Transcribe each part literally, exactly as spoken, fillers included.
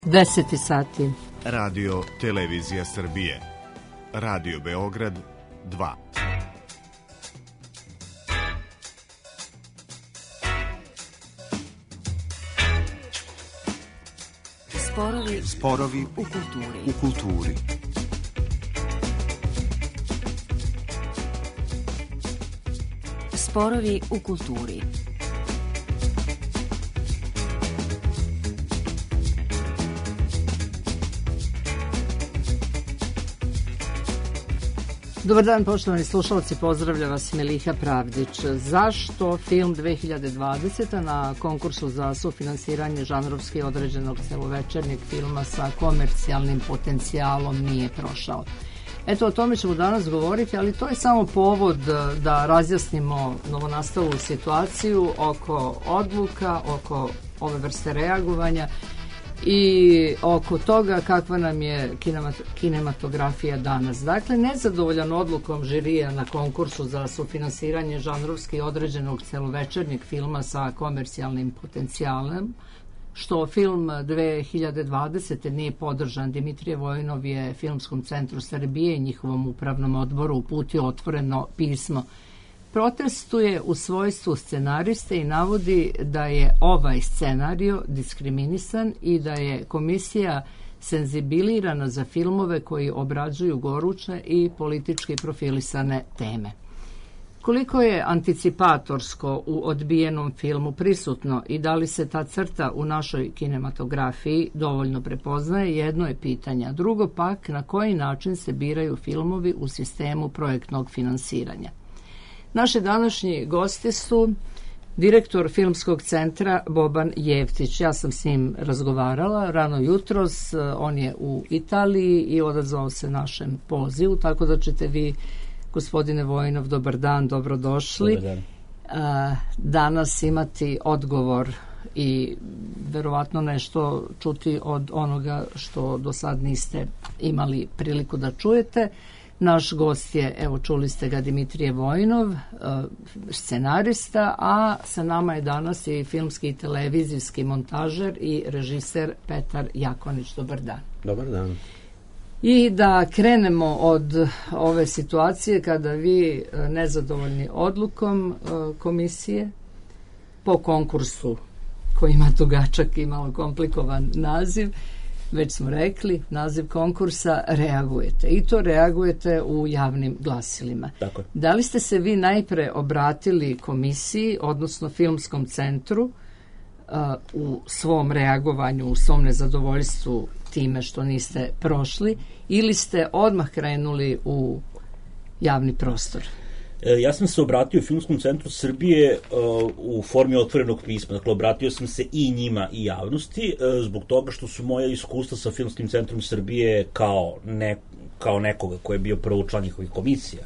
deset sati. Radio Televizija Srbije. Radio Beograd dva. Sporovi, Sporovi u kulturi. U kulturi. Sporovi u kulturi. Dobar dan, poštovani slušalci, pozdravlja vas Miliha Pravdić. Zašto film dve hiljade dvadesete na konkursu za sufinansiranje žanrovski određenog celovečernjeg filma sa komercijalnim potencijalom nije prošao? Eto, o tome ćemo danas govoriti, ali to je samo povod da razjasnimo novonastalu situaciju oko odluka, oko ove vrste reagovanja i oko toga kakva nam je kinematografija danas. Dakle, nezadovoljan odlukom žirija na konkursu za sufinansiranje žanrovski određenog celovečernjeg filma sa komercijalnim potencijalom, što film dve hiljade dvadesete nije podržan, Dimitrije Vojinov je Filmskom centru Srbije i njihovom upravnom odboru uputio otvoreno pismo. Protestuje u svojstvu scenariste i navodi da je ovaj scenario diskriminisan i da je komisija senzibilirana za filmove koji obrađuju goruće i politički profilisane teme. Koliko je anticipatorsko u odbijenom filmu prisutno i da li se ta crta u našoj kinematografiji dovoljno prepoznaje, jedno je pitanje. Drugo pak, na koji način se biraju filmovi u sistemu projektnog finansiranja. Naši današnji gosti su direktor Filmskog centra Boban Jeftić. Ja sam s njim razgovarala rano jutros, on je u Italiji i odazvao se našem pozivu, tako da ćete vi, gospodine Vojinov, dobar dan, dobrodošli. Dobar dan. Danas imati odgovor i verovatno nešto čuti od onoga što do sad niste imali priliku da čujete. Naš gost je, evo čuli ste ga, Dimitrije Vojinov, scenarista, a sa nama je danas i filmski i televizijski montažer i režiser Petar Jakonić. Dobar dan. Dobar dan. I da krenemo od ove situacije kada vi, nezadovoljni odlukom komisije po konkursu koji ima dugačak i malo komplikovan naziv, već smo rekli, naziv konkursa, reagujete. I to reagujete u javnim glasilima. Tako. Da li ste se vi najpre obratili komisiji, odnosno Filmskom centru, uh, u svom reagovanju, u svom nezadovoljstvu time što niste prošli, ili ste odmah krenuli u javni prostor? Ja sam se obratio Filmskom centru Srbije uh, u formi otvorenog pisma. Dakle, obratio sam se i njima i javnosti uh, zbog toga što su moja iskustva sa Filmskim centrom Srbije kao, ne, kao nekoga ko je bio prvo član njihovih komisija,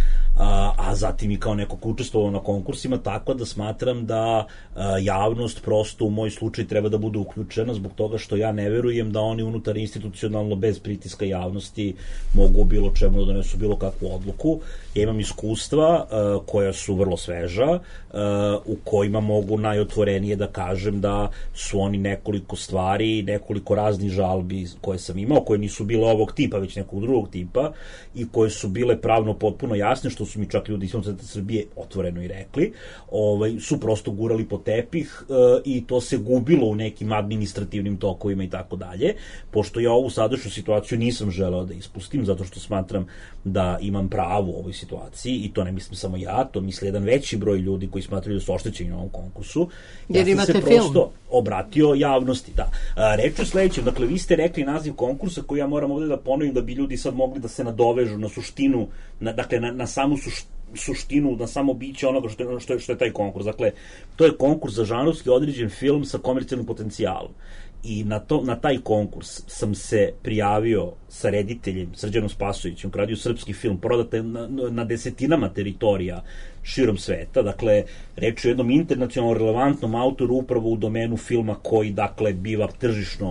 A, a zatim i kao neko ko učestvovao na konkursima, tako da smatram da a, javnost prosto u moj slučaj treba da bude uključena zbog toga što ja ne verujem da oni unutar institucionalno bez pritiska javnosti mogu bilo čemu da donesu bilo kakvu odluku. Ja imam iskustva a, koja su vrlo sveža, a, u kojima mogu najotvorenije da kažem da su oni nekoliko stvari, nekoliko raznih žalbi koje sam imao, koje nisu bile ovog tipa, već nekog drugog tipa i koje su bile pravno potpuno jasne, što su mi čak ljudi iz Filmskog centra Srbije otvoreno i rekli, ovaj, su prosto gurali po tepih e, i to se gubilo u nekim administrativnim tokovima i tako dalje, pošto ja ovu sadašnju situaciju nisam želeo da ispustim, zato što smatram da imam pravo u ovoj situaciji i to ne mislim samo ja, to misli jedan veći broj ljudi koji smatraju da su oštećeni na ovom konkursu. Jer ja sam se film. prosto obratio javnosti, da. A, reč je sledećem, dakle, vi ste rekli naziv konkursa koji ja moram ovde da ponovim da bi ljudi sad mogli da se nadovežu na suštinu, na, dakle, na, na samu suštinu suštinu, na samo biće onoga što je, što je, što je taj konkurs. Dakle, to je konkurs za žanrovski određen film sa komercijalnim potencijalom. I na, to, na taj konkurs sam se prijavio sa rediteljem Srđanom Spasovićem, koji radio srpski film, prodate na, na desetinama teritorija širom sveta. Dakle, reč je o jednom internacionalno relevantnom autoru upravo u domenu filma koji, dakle, biva tržišno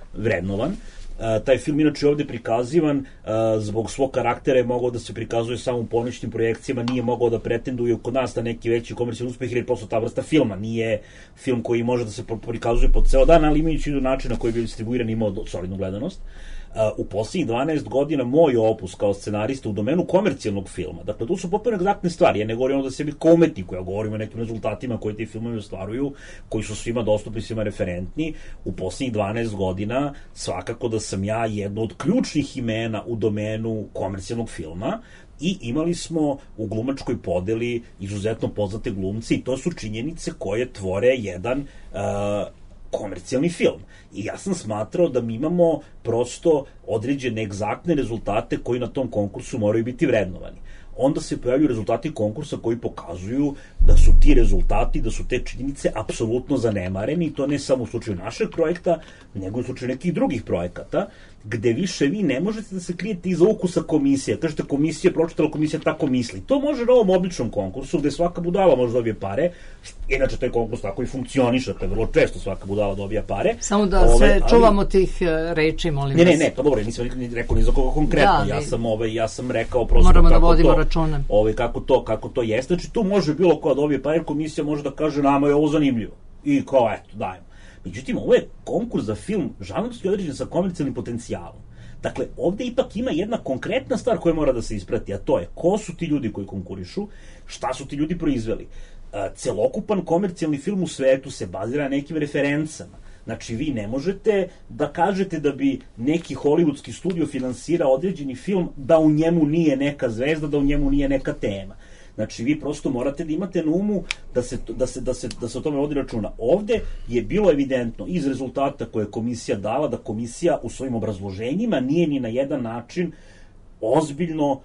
vrednovan. Uh, taj film inače ovde prikazivan, uh, zbog svog karaktera je mogao da se prikazuje samo u poničnim projekcijama, nije mogao da pretenduje kod nas na neki veći komercijalni uspeh, jer je prosto ta vrsta filma, nije film koji može da se prikazuje po ceo dan, ali imajući do načina koji bi distribuiran imao solidnu gledanost. Uh, u posljednjih dvanaest godina moj opus kao scenarista u domenu komercijalnog filma, dakle to su potpuno egzaktne stvari, ja ne govorim da sebi kao umetniku, ja govorim o nekim rezultatima koje ti filmovi ostvaruju, koji su svima dostupni, svima referentni. U posljednjih dvanaest godina svakako da sam ja jedno od ključnih imena u domenu komercijalnog filma i imali smo u glumačkoj podeli izuzetno poznate glumce i to su činjenice koje tvore jedan uh, komercijalni film. I ja sam smatrao da mi imamo prosto određene egzaktne rezultate koji na tom konkursu moraju biti vrednovani. Onda se pojavljaju rezultati konkursa koji pokazuju da su ti rezultati, da su te činjenice apsolutno zanemareni i to ne samo u slučaju našeg projekta, nego i u slučaju nekih drugih projekata, gde više vi ne možete da se krijete iza ukusa komisije. Kažete komisija pročitala, komisija tako misli. To može na ovom običnom konkursu gde svaka budala može dobije pare, inače taj konkurs tako i funkcioniše, to je vrlo često svaka budala dobija pare. Samo da ove, sve ali... čuvamo tih reči, molim ne, vas. Ne, ne, pa dobro, nisam rekao ni za koga konkretno, da, ja, sam, ove, ja sam rekao prosto moramo kako da vodimo to, račune. Ove, kako, to, kako to jeste. Znači tu može bilo ko dobije pare, komisija može da kaže nama je ovo zanimljivo. I kao eto, dajemo. Međutim, ovo je konkurs za film žanrovski određen sa komercijalnim potencijalom. Dakle, ovde ipak ima jedna konkretna stvar koja mora da se isprati, a to je ko su ti ljudi koji konkurišu, šta su ti ljudi proizveli. Celokupan komercijalni film u svetu se bazira na nekim referencama. Znači, vi ne možete da kažete da bi neki hollywoodski studio finansirao određeni film da u njemu nije neka zvezda, da u njemu nije neka tema. Znači, vi prosto morate da imate na umu da se, da se, da se, da se o tome vodi računa. Ovde je bilo evidentno iz rezultata koje je komisija dala da komisija u svojim obrazloženjima nije ni na jedan način ozbiljno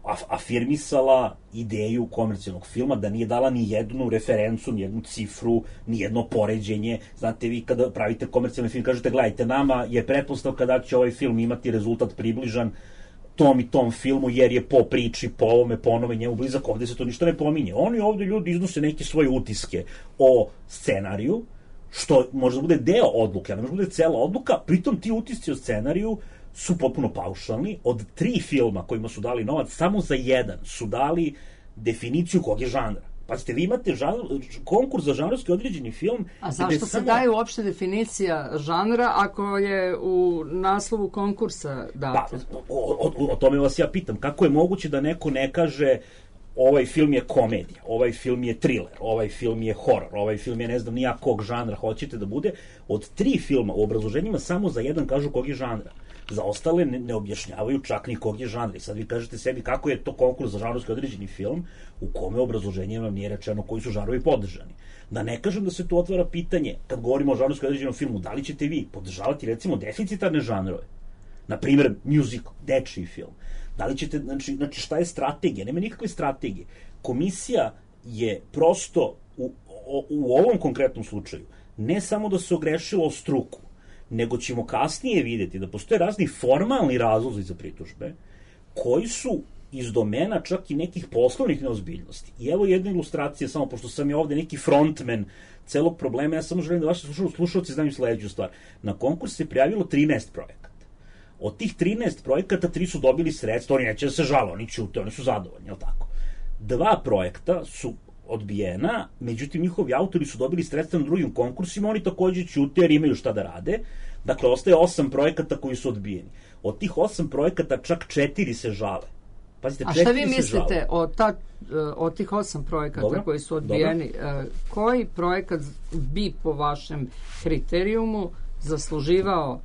afirmisala ideju komercijalnog filma, da nije dala ni jednu referencu, ni jednu cifru, ni jedno poređenje. Znate, vi kada pravite komercijalni film, kažete, gledajte, nama je pretpostavka da će ovaj film imati rezultat približan tom i tom filmu, jer je po priči, po ovome, po onome njemu blizak, ovde se to ništa ne pominje. Oni ovde ljudi iznose neke svoje utiske o scenariju, što može da bude deo odluke, a ne može da bude cela odluka, pritom ti utisci o scenariju su potpuno paušalni. Od tri filma kojima su dali novac, samo za jedan su dali definiciju kog je žanra. Pazite, vi imate žanr, konkurs za žanrovski određeni film. A zašto se samo daje uopšte definicija žanra ako je u naslovu konkursa data? Pa, o, o, o tome vas ja pitam. Kako je moguće da neko ne kaže ovaj film je komedija, ovaj film je thriller, ovaj film je horor, ovaj film je ne znam nija kog žanra hoćete da bude. Od tri filma u obrazloženjima samo za jedan kažu kog je žanra. Za ostale ne, ne objašnjavaju čak ni kog je žanra. I sad vi kažete sebi kako je to konkurs za žanrovski određeni film u kome obrazloženje vam nije rečeno koji su žanrovi podržani. Da ne kažem da se tu otvara pitanje, kad govorimo o žanrovski određenom filmu, da li ćete vi podržavati recimo deficitarne žanrove? Na primjer, musical, dečiji film. Da li ćete, znači, znači šta je strategija? Nema nikakve strategije. Komisija je prosto u, u, u ovom konkretnom slučaju ne samo da se ogrešila o struku, nego ćemo kasnije vidjeti da postoje razni formalni razlozi za pritužbe koji su iz domena čak i nekih poslovnih neozbiljnosti. I evo jedna ilustracija, samo pošto sam je ovde neki frontman celog problema, ja samo želim da vaši slušalci znaju sledeću stvar. Na konkurs se prijavilo trinaest projekata. Od tih trinaest projekata, tri su dobili sredstva, oni neće da se žale, oni ćute, oni su zadovoljni, je li tako? Dva projekta su odbijena, međutim njihovi autori su dobili sredstva na drugim konkursima, oni takođe ćute jer imaju šta da rade. Dakle, ostaje osam projekata koji su odbijeni. Od tih osam projekata čak četiri se žale. Pazite, a šta vi mislite o, ta, o tih osam projekata dobro, koji su odbijeni? Dobro. Koji projekat bi po vašem kriterijumu zasluživao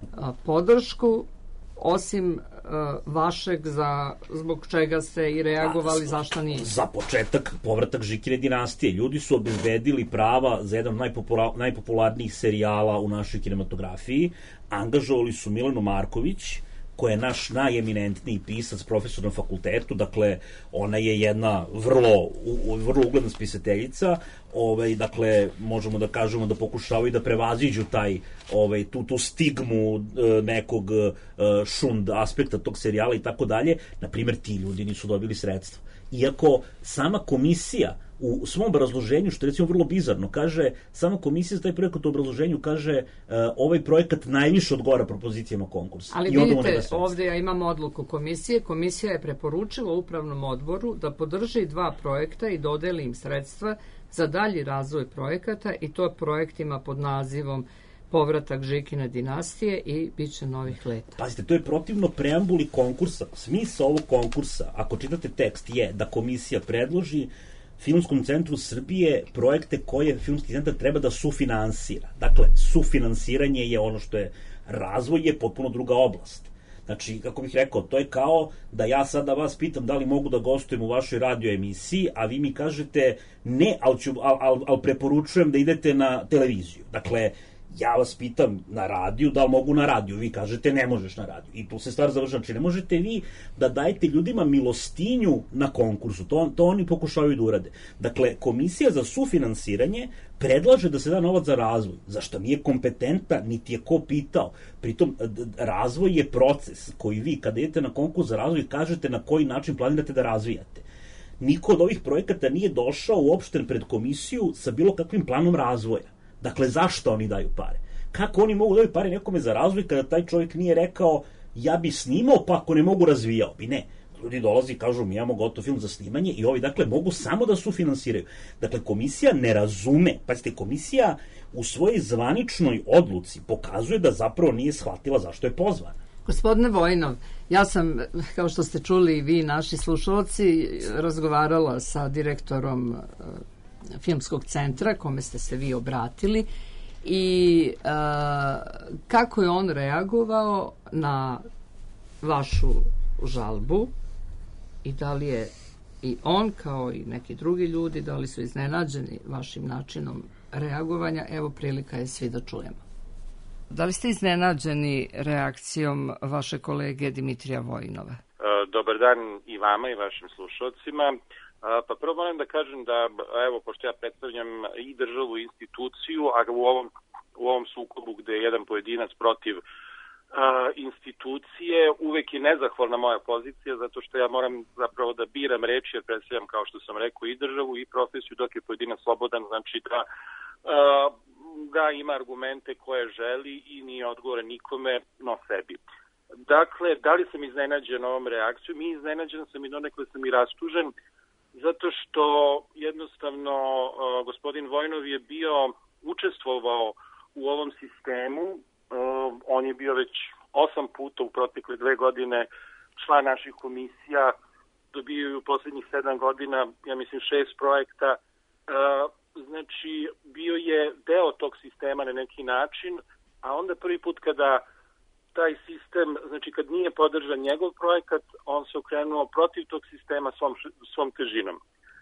podršku osim uh, vašeg za, zbog čega ste i reagovali, zašto nije? Za početak, povratak Žikine dinastije. Ljudi su obezbedili prava za jedan najpopular, najpopularnijih serijala u našoj kinematografiji. Angažovali su Milenu Marković, koja je naš najeminentniji pisac, profesor na fakultetu, dakle, ona je jedna vrlo, vrlo ugledna spisateljica, ovaj, dakle, možemo da kažemo da pokušavaju da prevaziđu taj, ovaj, tu, tu stigmu nekog šund aspekta tog serijala i tako dalje. Naprimjer, ti ljudi nisu dobili sredstva. Iako sama komisija u svom obrazloženju, što je recimo vrlo bizarno, kaže, sama komisija za taj projekat u obrazloženju kaže uh, ovaj projekat najviše odgovara propozicijama konkursa. Ali I vidite, ovdje ja imam odluku komisije. Komisija je preporučila upravnom odboru da podrži dva projekta i dodeli im sredstva za dalji razvoj projekata i to projektima pod nazivom Povratak Žikine dinastije i Biće novih leta. Pazite, to je protivno preambuli konkursa. Smisao ovog konkursa, ako čitate tekst, je da komisija predloži Filmskom centru Srbije projekte koje Filmski centar treba da sufinansira. Dakle, sufinansiranje je ono što je razvoj, je potpuno druga oblast. Znači, kako bih rekao, to je kao da ja sada vas pitam da li mogu da gostujem u vašoj radio emisiji, a vi mi kažete ne, ali, ću, ali, ali, ali preporučujem da idete na televiziju. Dakle, ja vas pitam na radiju, da li mogu na radiju, vi kažete ne možeš na radiju. I tu se stvar završa. Znači, ne možete vi da dajete ljudima milostinju na konkursu, to, to oni pokušavaju da urade. Dakle, komisija za sufinansiranje predlaže da se da novac za razvoj, za što nije kompetentna, niti je ko pitao. Pritom, razvoj je proces koji vi, kada idete na konkurs za razvoj, kažete na koji način planirate da razvijate. Niko od ovih projekata nije došao uopšte pred komisiju sa bilo kakvim planom razvoja. Dakle, zašto oni daju pare? Kako oni mogu daju pare nekome za razvoj kada taj čovjek nije rekao ja bi snimao, pa ako ne mogu razvijao bi? Ne. Ljudi dolazi i kažu mi imamo gotov film za snimanje i ovi, dakle, mogu samo da sufinansiraju. Dakle, komisija ne razume. Pazite, komisija u svojoj zvaničnoj odluci pokazuje da zapravo nije shvatila zašto je pozvana. Gospodine Vojnov, ja sam, kao što ste čuli i vi, naši slušalci, razgovarala sa direktorom Filmskog centra, kome ste se vi obratili, i uh, kako je on reagovao na vašu žalbu i da li je i on kao i neki drugi ljudi, da li su iznenađeni vašim načinom reagovanja? Evo, prilika je svi da čujemo. Da li ste iznenađeni reakcijom vaše kolege Dimitrija Vojnova? Dobar dan i vama i vašim slušalcima. Pa prvo moram da kažem da, evo, pošto ja predstavljam i državu i instituciju, a u ovom, u ovom sukobu gde je jedan pojedinac protiv a, institucije, uvek je nezahvalna moja pozicija, zato što ja moram zapravo da biram reči, jer predstavljam, kao što sam rekao, i državu i profesiju, dok je pojedinac slobodan, znači da, a, da ima argumente koje želi i nije odgovoran nikome, no sebi. Dakle, da li sam iznenađen ovom reakcijom? I iznenađen sam i donekle sam i rastužen, zato što jednostavno uh, gospodin Vojnov je bio učestvovao u ovom sistemu. Uh, on je bio već osam puta u protekle dve godine član naših komisija, dobio je u poslednjih sedam godina, ja mislim, šest projekta. Uh, znači, bio je deo tog sistema na neki način, a onda prvi put kada taj sistem, znači kad nije podržan njegov projekat, on se okrenuo protiv tog sistema svom, svom težinom. E,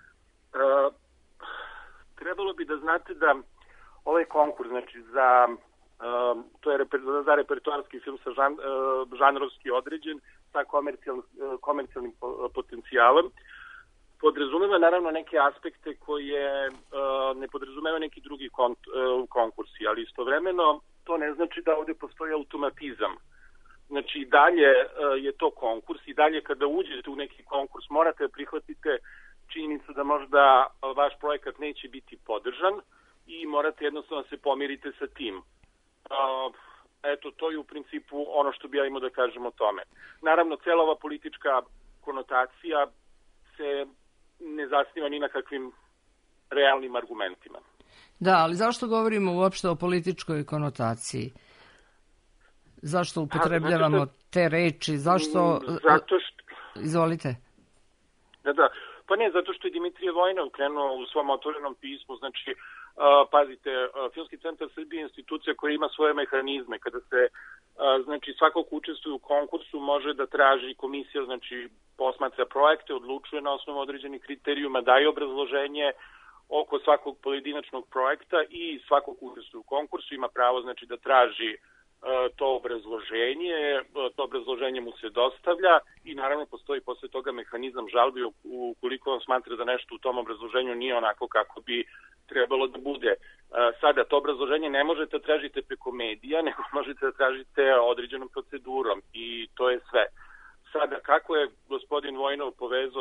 trebalo bi da znate da ovaj konkurs, znači za, e, to je reper, za repertoarski film sa žan, e, žanrovski određen, sa komercijal, komercijalnim potencijalom, podrazumeva naravno neke aspekte koje e, ne podrazumeva neki drugi kont, e, konkursi, ali istovremeno to ne znači da ovdje postoji automatizam. Znači, i dalje uh, je to konkurs, i dalje kada uđete u neki konkurs morate prihvatite činjenicu da možda uh, vaš projekat neće biti podržan i morate jednostavno se pomirite sa tim. Uh, eto, to je u principu ono što bi ja imao da kažem o tome. Naravno, cela ova politička konotacija se ne zasniva ni na kakvim realnim argumentima. Da, ali zašto govorimo uopšte o političkoj konotaciji? Zašto upotrebljavamo A, što, te reči? Zašto... Zato što... Izvolite. Da, da. Pa ne, zato što je Dimitrije Vojnov krenuo u svom otvorenom pismu, znači, uh, pazite, uh, Filmski centar Srbije je institucija koja ima svoje mehanizme. Kada se, uh, znači, svako ko učestvuje u konkursu može da traži komisija, znači, posmatra projekte, odlučuje na osnovu određenih kriterijuma, daje obrazloženje oko svakog pojedinačnog projekta i svakog ko učestvuje u konkursu ima pravo, znači, da traži to obrazloženje, to obrazloženje mu se dostavlja i naravno postoji posle toga mehanizam žalbi ukoliko on smatra da nešto u tom obrazloženju nije onako kako bi trebalo da bude. Sada, to obrazloženje ne možete da tražite preko medija, nego možete da tražite određenom procedurom i to je sve. Sada, kako je gospodin Vojnov povezao to što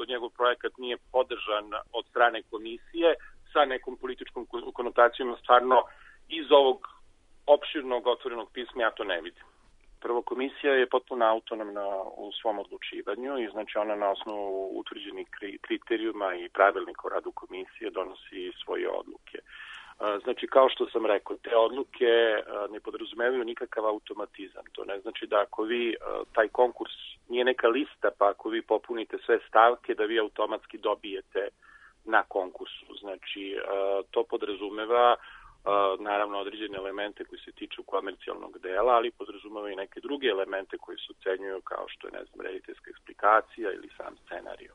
njegov projekat nije podržan od strane komisije sa nekom političkom konotacijom, stvarno iz ovog opširnog otvorenog pisma ja to ne vidim. Prvo, komisija je potpuno autonomna u svom odlučivanju i znači ona na osnovu utvrđenih kriterijuma i pravilnika o radu komisije donosi svoje odluke. Znači, kao što sam rekao, te odluke ne podrazumevaju nikakav automatizam. To ne znači da ako vi, taj konkurs nije neka lista, pa ako vi popunite sve stavke, da vi automatski dobijete na konkursu. Znači, to podrazumeva naravno određene elemente koji se tiču komercijalnog dela, ali podrazumeva i neke druge elemente koji se ocenjuju kao što je, ne znam, rediteljska eksplikacija ili sam scenariju.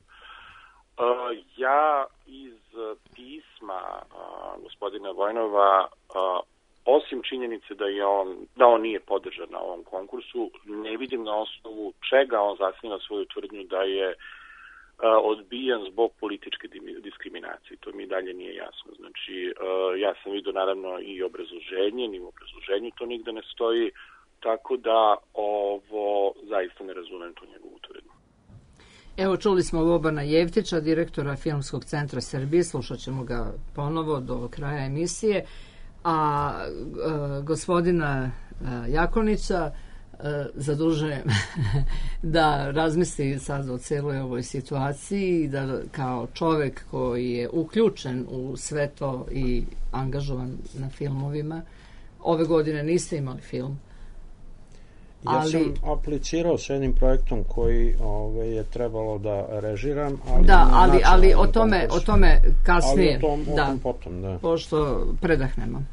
Ja iz pisma gospodina Vojnova, osim činjenice da je on, da on nije podržan na ovom konkursu, ne vidim na osnovu čega on zasniva svoju tvrdnju da je odbijan zbog političke diskriminacije. To mi dalje nije jasno. Znači, ja sam vidio naravno i obrazloženje, ni u obrazloženju to nigde ne stoji, tako da ovo zaista ne razumem tu njegovu tvrdnju. Evo, čuli smo Lobana Jevtića, direktora Filmskog centra Srbije, slušat ćemo ga ponovo do kraja emisije, a e, gospodina e, Jakonića zadužujem da razmisli sad o celoj ovoj situaciji i da kao čovek koji je uključen u sve to i angažovan na filmovima, ove godine niste imali film. Ja ali, sam aplicirao s jednim projektom koji ove, je trebalo da režiram. Ali da, ali, ali o, tome, o tome kasnije. Ali o tom, da, o tom potom, da. Pošto predahnemo.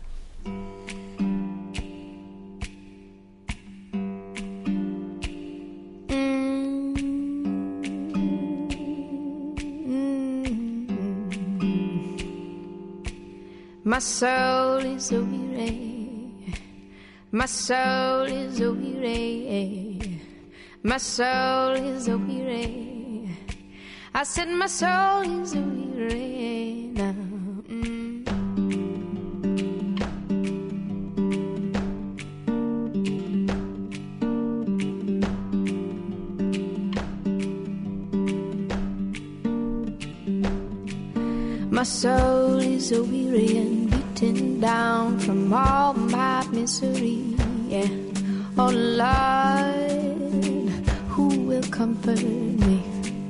My soul is a weary, my soul is a weary, my soul is a weary. I said my soul is a weary now. Mm. My soul is a weary and beaten down from all my misery. Yeah. Oh Lord, who will comfort me?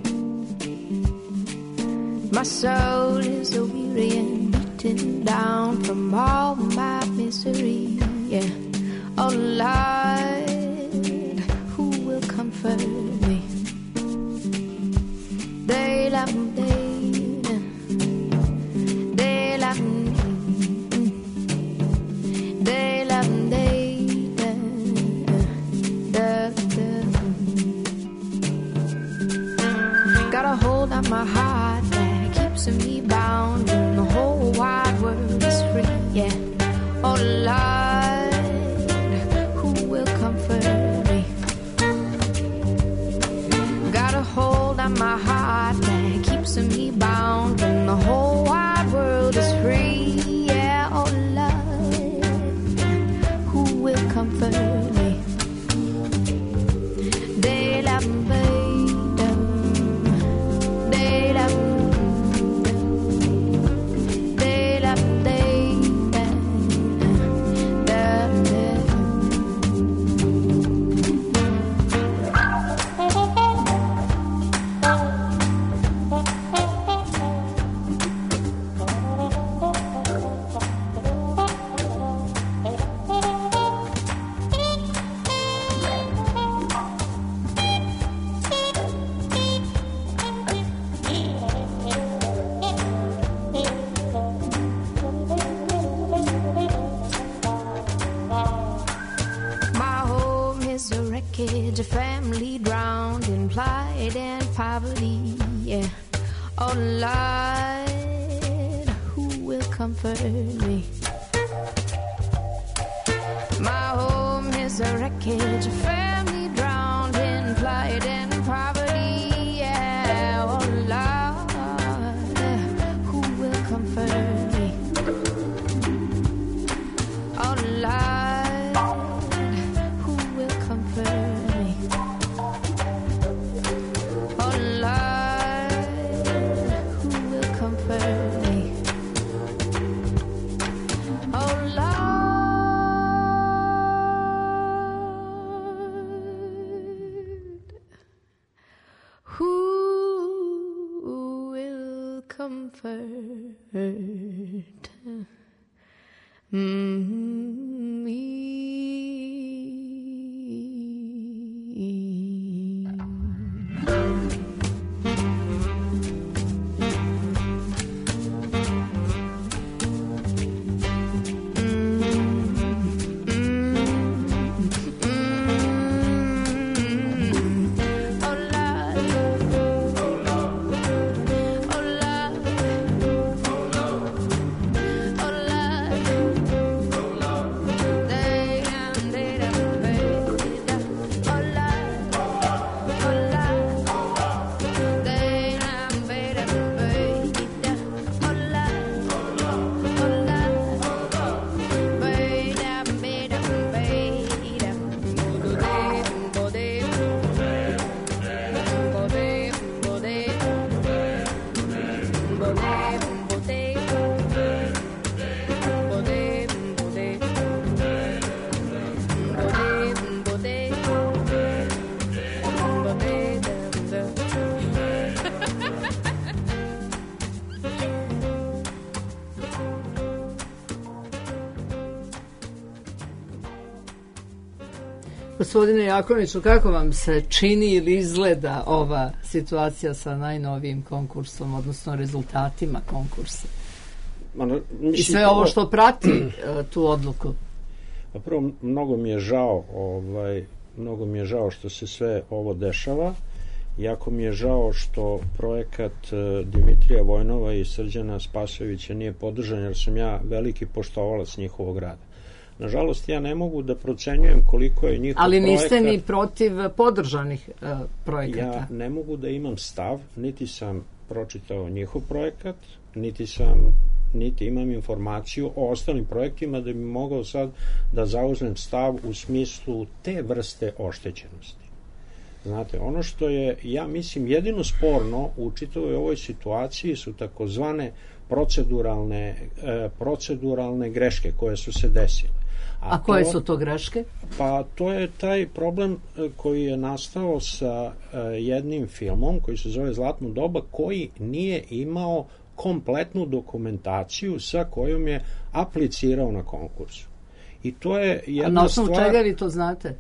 My soul is a weary and beaten down from all my misery. Yeah. Oh Lord, who will comfort me? They love me. My heart that keeps me bound when the whole wide world is free. Yeah. Oh Lord, who will comfort me? Got a hold on my heart that keeps me bound when the whole wide world is free. Yeah. Oh Lord, who will comfort me? They love me. A family drowned in plight and poverty. Yeah. Oh Lord, who will comfort me? My home is a wreckage, a family drowned in plight and poverty. Yeah. Oh Lord, who will comfort me? Oh Lord, who will comfort me? Oh Lord, comfort. Mm-hmm. Gospodine Jakoniću, kako vam se čini ili izgleda ova situacija sa najnovijim konkursom, odnosno rezultatima konkursa? Ano, mislim, i sve ovo što prati uh, tu odluku? A prvo, mnogo mi je žao, ovaj, mnogo mi je žao što se sve ovo dešava. Jako mi je žao što projekat uh, Dimitrija Vojnova i Srđana Spasojevića nije podržan, jer sam ja veliki poštovalac njihovog rada. Nažalost, ja ne mogu da procenjujem koliko je njihov Ali niste projekat, ni protiv podržanih uh, projekata. Ja ne mogu da imam stav, niti sam pročitao njihov projekat, niti sam niti imam informaciju o ostalim projektima da bi mogao sad da zauzmem stav u smislu te vrste oštećenosti. Znate, ono što je, ja mislim, jedino sporno u čitavoj ovoj situaciji su takozvane proceduralne, e, proceduralne greške koje su se desile. A, A koje to, su to greške? Pa to je taj problem koji je nastao sa e, jednim filmom koji se zove Zlatno doba, koji nije imao kompletnu dokumentaciju sa kojom je aplicirao na konkursu. I to je jedna A na osnovu stvar... čega vi to znate?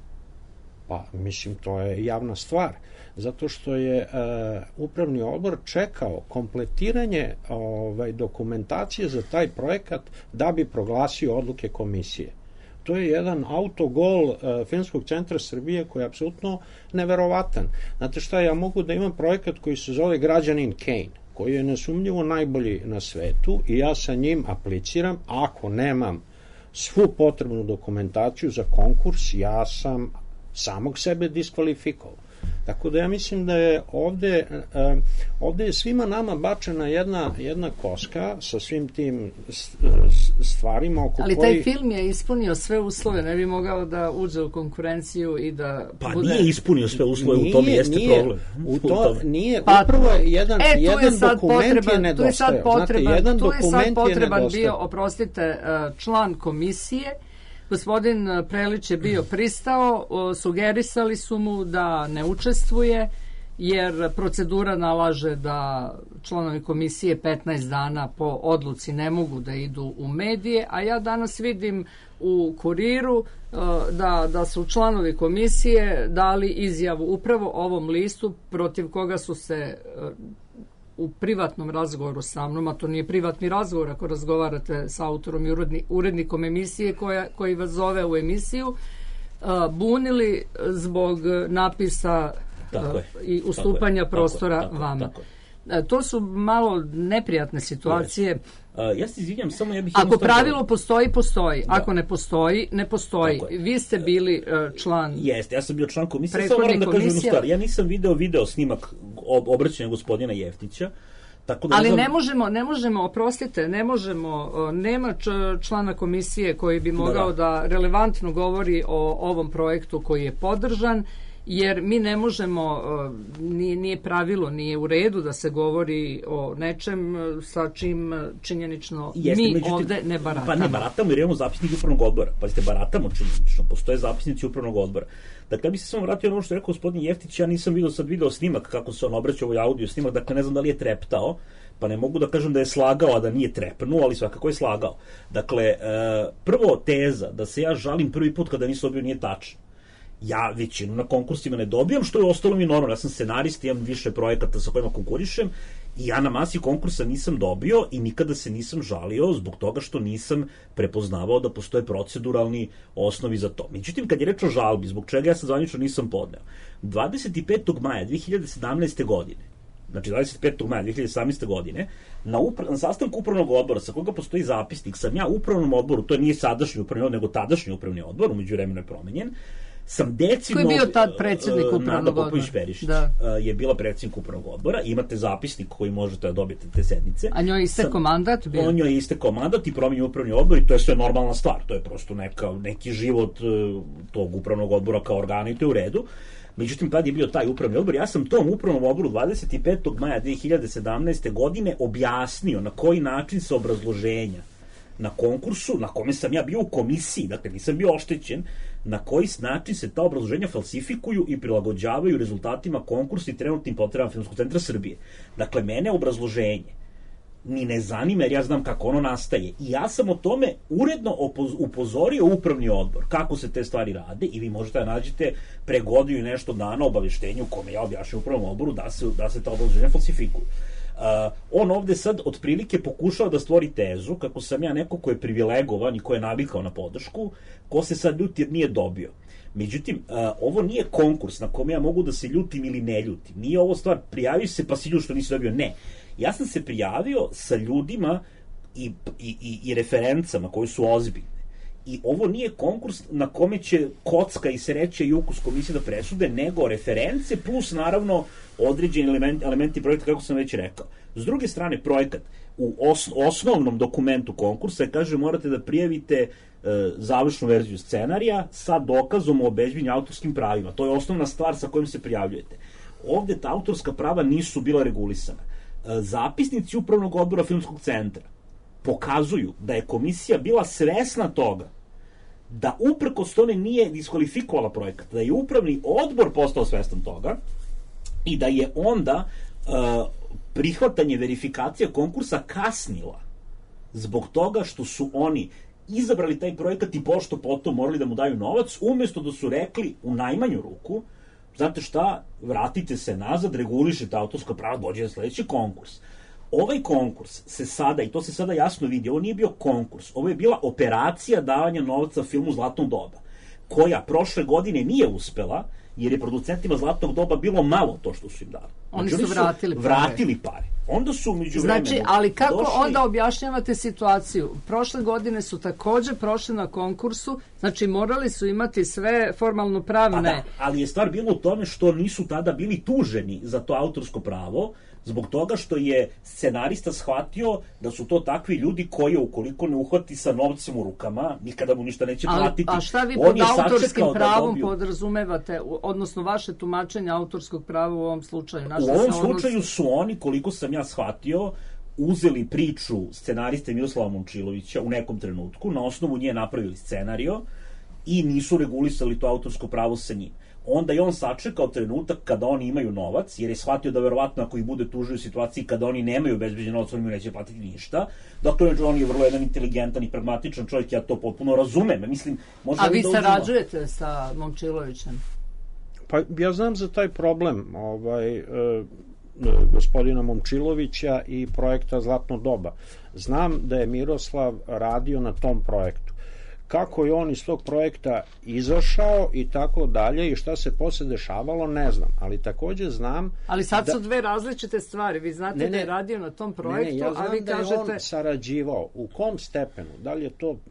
Pa, mislim, to je javna stvar. Zato što je uh, upravni odbor čekao kompletiranje ovaj, dokumentacije za taj projekat da bi proglasio odluke komisije. To je jedan autogol uh, Filmskog centra Srbije koji je apsolutno neverovatan. Znate šta, ja mogu da imam projekat koji se zove Građanin Kane, koji je nesumnjivo najbolji na svetu i ja sa njim apliciram. Ako nemam svu potrebnu dokumentaciju za konkurs, ja sam samog sebe diskvalifikovao. Tako da ja mislim da je ovde, uh, ovde je svima nama bačena jedna, jedna koska sa svim tim stvarima oko Ali koji... taj film je ispunio sve uslove, ne bi mogao da uđe u konkurenciju i da pa bude... nije ispunio sve uslove, nije, u tome jeste nije, problem. U to, nije, pa, upravo je jedan, e, jedan je dokument potreban, je nedostajao. Tu je sad potreban, Znate, jedan tu je dokument sad potreban je bio, oprostite, član komisije. Gospodin Prelić je bio pristao, sugerisali su mu da ne učestvuje, jer procedura nalaže da članovi komisije petnaest dana po odluci ne mogu da idu u medije, a ja danas vidim u Kuriru da, da su članovi komisije dali izjavu upravo ovom listu protiv koga su se u privatnom razgovoru sa mnom, a to nije privatni razgovor ako razgovarate sa autorom i uredni, urednikom emisije koja, koji vas zove u emisiju, uh, bunili zbog napisa uh, i ustupanja tako prostora tako, vama. Tako. Uh, to su malo neprijatne situacije. Uh, ja se izvinjam, samo ja bih... Ako pravilo postoji, postoji. Da. Ako ne postoji, ne postoji. Vi ste bili uh, član... Jeste, ja sam bio član komisije. Samo moram da kažem jednu stvar. Ja nisam video video snimak obraćanja gospodina Jeftića. Tako da Ali ne, znam... ne možemo, ne možemo, oprostite, ne možemo, nema člana komisije koji bi mogao da, da. da relevantno govori o ovom projektu koji je podržan, jer mi ne možemo, nije, nije pravilo, nije u redu da se govori o nečem sa čim činjenično Jeste, mi međutim, ovde ne baratamo. Pa ne baratamo jer imamo zapisnik upravnog odbora. Pazite, baratamo činjenično, postoje zapisnici upravnog odbora. Dakle, bi se samo vratio na ono što je rekao gospodin Jeftić, ja nisam vidio sad video snimak kako se on obraća ovaj audio snimak, dakle ne znam da li je treptao, pa ne mogu da kažem da je slagao, a da nije trepnuo, ali svakako je slagao. Dakle, prvo teza da se ja žalim prvi put kada nisam dobio nije tačno. Ja većinu na konkursima ne dobijam, što je ostalo mi normalno. Ja sam scenarist, imam više projekata sa kojima konkurišem i ja na masi konkursa nisam dobio i nikada se nisam žalio zbog toga što nisam prepoznavao da postoje proceduralni osnovi za to. Međutim, kad je reč o žalbi, zbog čega ja sad zvanično nisam podneo, dvadeset petog maja dve hiljade sedamnaeste. godine, znači dvadeset petog maja dve hiljade sedamnaeste. godine, na, upra, na sastanku upravnog odbora, sa koga postoji zapisnik, sam ja upravnom odboru, to nije sadašnji upravni odbor, nego tadašnji upravni odbor, umeđu vremenu je promenjen, sam decidno... Ko je bio tad predsjednik upravnog odbora? Nada Popović-Perišić da. je bila predsjednik upravnog odbora. Imate zapisnik koji možete da dobijete te sednice. A njoj je istekao mandat? Bio? On njoj je istekao mandat i promenio upravni odbor i to je sve normalna stvar. To je prosto neka, neki život tog upravnog odbora kao organa i to je u redu. Međutim, tad je bio taj upravni odbor. Ja sam tom upravnom odboru dvadeset petog maja dve hiljade sedamnaeste. godine objasnio na koji način se obrazloženja na konkursu, na kome sam ja bio u komisiji, dakle nisam bio oštećen, na koji način se ta obrazloženja falsifikuju i prilagođavaju rezultatima konkursa i trenutnim potrebama Filmskog centra Srbije. Dakle, mene obrazloženje ni ne zanima jer ja znam kako ono nastaje. I ja sam o tome uredno upozorio upravni odbor kako se te stvari rade i vi možete da nađete pre godinu i nešto dana obaveštenje u kome ja objašnjam upravnom odboru da se, da se ta obrazloženja falsifikuju. Uh, on ovde sad otprilike pokušao da stvori tezu kako sam ja neko ko je privilegovan i ko je navikao na podršku, ko se sad ljuti jer nije dobio. Međutim, uh, ovo nije konkurs na kome ja mogu da se ljutim ili ne ljutim. Nije ovo stvar prijavio se pa si ljut što nisi dobio. Ne. Ja sam se prijavio sa ljudima i, i, i, i referencama koji su ozbiljne. I ovo nije konkurs na kome će kocka i sreća i ukus komisije da presude, nego reference plus naravno određeni element, elementi projekta, kako sam već rekao. S druge strane, projekat u os, osnovnom dokumentu konkursa kaže morate da prijavite e, završnu verziju scenarija sa dokazom o obezbeđenju autorskim pravima. To je osnovna stvar sa kojom se prijavljujete. Ovde ta autorska prava nisu bila regulisana. E, zapisnici upravnog odbora Filmskog centra pokazuju da je komisija bila svesna toga da uprkos tome nije diskvalifikovala projekat, da je upravni odbor postao svestan toga i da je onda uh, prihvatanje verifikacija konkursa kasnila zbog toga što su oni izabrali taj projekat i pošto potom morali da mu daju novac, umjesto da su rekli u najmanju ruku, znate šta, vratite se nazad, regulišete autorska prava, dođe na sledeći konkurs. Ovaj konkurs se sada, i to se sada jasno vidi, ovo nije bio konkurs, ovo je bila operacija davanja novca filmu Zlatnog doba, koja prošle godine nije uspela, jer je producentima Zlatnog doba bilo malo to što su im dali. Oni znači, su vratili pare. Vratili pare. Onda su među vremenu Znači, ali kako došli... onda objašnjavate situaciju? Prošle godine su takođe prošli na konkursu, znači morali su imati sve formalno pravne... Pa da, ali je stvar bilo u tome što nisu tada bili tuženi za to autorsko pravo, zbog toga što je scenarista shvatio da su to takvi ljudi koji ukoliko ne uhvati sa novcem u rukama, nikada mu ništa neće ali, platiti. A šta vi pod autorskim pravom da dobiju... podrazumevate, odnosno vaše tumačenje autorskog prava u ovom slučaju? U ovom slučaju su oni, koliko sam ja shvatio, uzeli priču scenariste Miroslava Momčilovića u nekom trenutku, na osnovu nje napravili scenario i nisu regulisali to autorsko pravo sa njim. Onda je on sačekao trenutak kada oni imaju novac, jer je shvatio da verovatno ako ih bude tužio u situaciji kada oni nemaju obezbeđen novac, oni mu neće platiti ništa. Dakle, on je vrlo jedan inteligentan i pragmatičan čovjek, ja to potpuno razumem. Mislim, može A vi da sarađujete sa Momčilovićem? Pa ja znam za taj problem ovaj, e, gospodina Momčilovića i projekta Zlatno doba. Znam da je Miroslav radio na tom projektu. Kako je on iz tog projekta izašao i tako dalje i šta se posle dešavalo, ne znam. Ali takođe znam... Ali sad da... su dve različite stvari. Vi znate ne, ne, da je radio na tom projektu, ne, ne, ja znam a vi da kažete... je on sarađivao. U kom stepenu? Da li je to uh,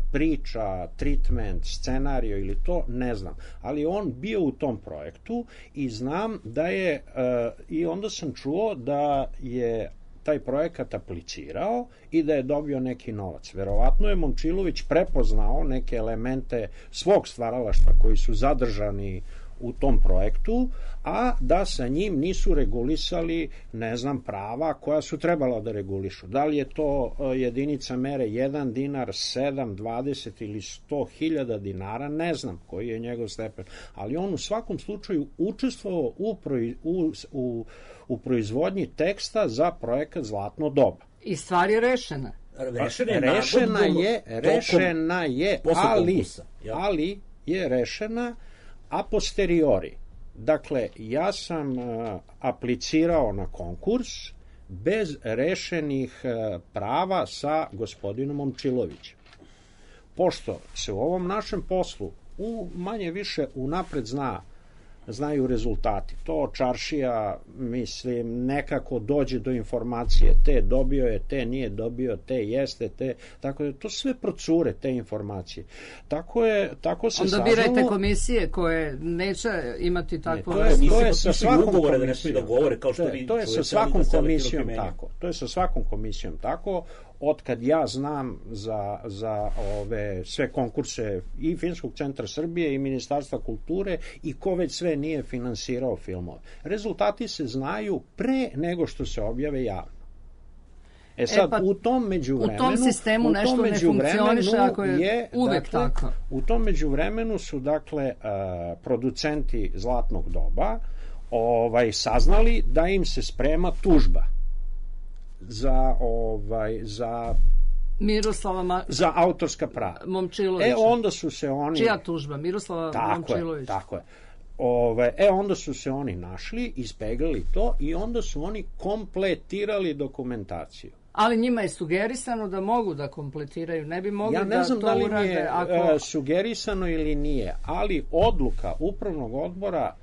priča, treatment, scenario ili to? Ne znam. Ali on bio u tom projektu i znam da je... Uh, I onda sam čuo da je taj projekat aplicirao i da je dobio neki novac. Verovatno je Momčilović prepoznao neke elemente svog stvaralaštva koji su zadržani u tom projektu, a da sa njim nisu regulisali, ne znam, prava koja su trebala da regulišu. Da li je to jedinica mere jedan dinar, sedam, dvadeset ili sto hiljada dinara, ne znam koji je njegov stepen, ali on u svakom slučaju učestvovao u, u, u, u proizvodnji teksta za projekat Zlatno doba. I stvar je rešena. Rešena je, rešena je, rešena je ali, ali je rešena a posteriori. Dakle, ja sam uh, aplicirao na konkurs bez rešenih uh, prava sa gospodinom Momčilovićem. Pošto se u ovom našem poslu u manje više unapred zna znaju rezultati. To čaršija, mislim, nekako dođe do informacije, te dobio je, te nije dobio, te jeste, te, tako da to sve procure, te informacije. Tako je, tako se saznalo. Onda birajte komisije koje neće imati takvo... Ne, to je, to je sa svakom ugovore, komisijom. Da ne govore, kao što to, vi, to je sa svakom komisijom tako. To je sa svakom komisijom tako. Otkad ja znam za, za ove sve konkurse i Filmskog centra Srbije i Ministarstva kulture i ko već sve nije finansirao filmove. Rezultati se znaju pre nego što se objave javno. E sad, e pa, u tom međuvremenu... U tom sistemu nešto ne funkcioniše ako je, je uvek dakle, tako. U tom međuvremenu su, dakle, uh, producenti Zlatnog doba ovaj, saznali da im se sprema tužba za ovaj za Miroslava Ma... za autorska prava. Momčilovića. E onda su se oni Čija tužba? Miroslava tako Momčilovića. Je, tako je. Ove, e onda su se oni našli, ispeglali to i onda su oni kompletirali dokumentaciju. Ali njima je sugerisano da mogu da kompletiraju, ne bi mogli ja ne da znam to da li urade. Mi je ako... sugerisano ili nije, ali odluka upravnog odbora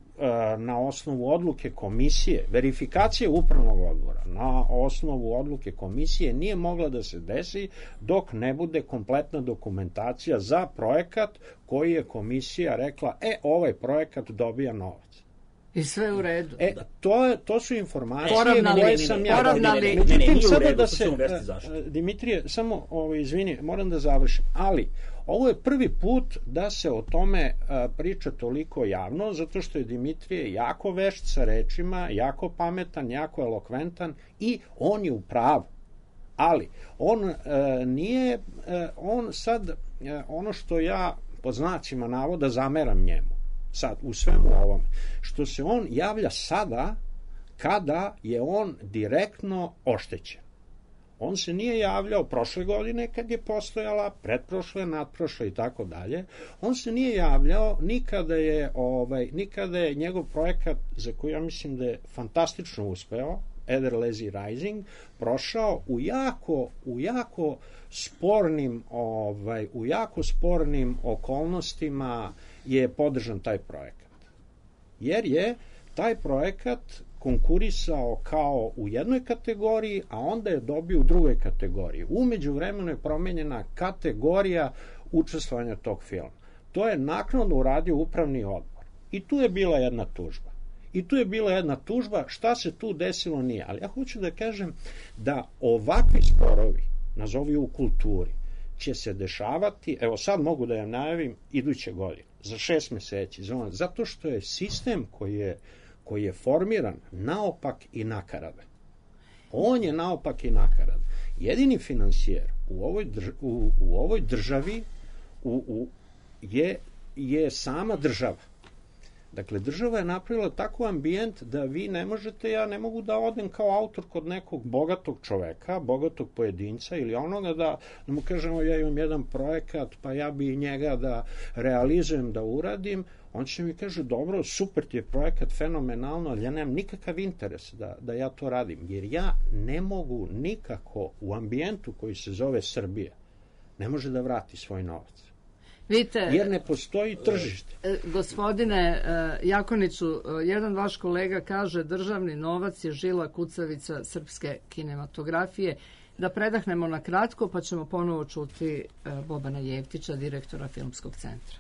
na osnovu odluke komisije, verifikacije upravnog odbora na osnovu odluke komisije nije mogla da se desi dok ne bude kompletna dokumentacija za projekat koji je komisija rekla, e, ovaj projekat dobija novac. I sve u redu. E, to, je, to su informacije poravnali, koje sam ja... Poravnali. Međutim, ne, ne, nije u redu, da se, Dimitrije, samo ovo, izvini, moram da završim, ali ovo je prvi put da se o tome a, priča toliko javno, zato što je Dimitrije jako vešt sa rečima, jako pametan, jako elokventan i on je u pravu. Ali, on a, nije, a, on sad, a, ono što ja pod znacima navoda zameram njemu, sad, u svemu ovome, što se on javlja sada kada je on direktno oštećen. On se nije javljao prošle godine kad je postojala, pretprošle, nadprošle i tako dalje. On se nije javljao nikada je, ovaj, nikada je njegov projekat, za koji ja mislim da je fantastično uspeo, Eder Lazy Rising, prošao u jako, u jako spornim, ovaj, u jako spornim okolnostima je podržan taj projekat. Jer je taj projekat konkurisao kao u jednoj kategoriji, a onda je dobio u drugoj kategoriji. Umeđu vremenu je promenjena kategorija učestvovanja tog filma. To je naknadno uradio upravni odbor. I tu je bila jedna tužba. I tu je bila jedna tužba, šta se tu desilo nije. Ali ja hoću da kažem da ovakvi sporovi, nazovi u kulturi, će se dešavati, evo sad mogu da ja najavim, iduće godine, za šest meseci, zato što je sistem koji je koji je formiran naopak i nakaradan. On je naopak i nakaradan. Jedini finansijer u ovoj, drž u, u ovoj državi u, u, je, je sama država. Dakle, država je napravila takav ambijent da vi ne možete, ja ne mogu da odem kao autor kod nekog bogatog čoveka, bogatog pojedinca ili onoga da, da mu kažemo ja imam jedan projekat, pa ja bi njega da realizujem, da uradim. On će mi kaže, dobro, super ti je projekat, fenomenalno, ali ja nemam nikakav interes da, da ja to radim, jer ja ne mogu nikako u ambijentu koji se zove Srbija, ne može da vrati svoj novac. Vidite, jer ne postoji tržište. Gospodine Jakoniću, jedan vaš kolega kaže državni novac je žila kucavica srpske kinematografije. Da predahnemo na kratko, pa ćemo ponovo čuti Bobana Jevtića, direktora Filmskog centra.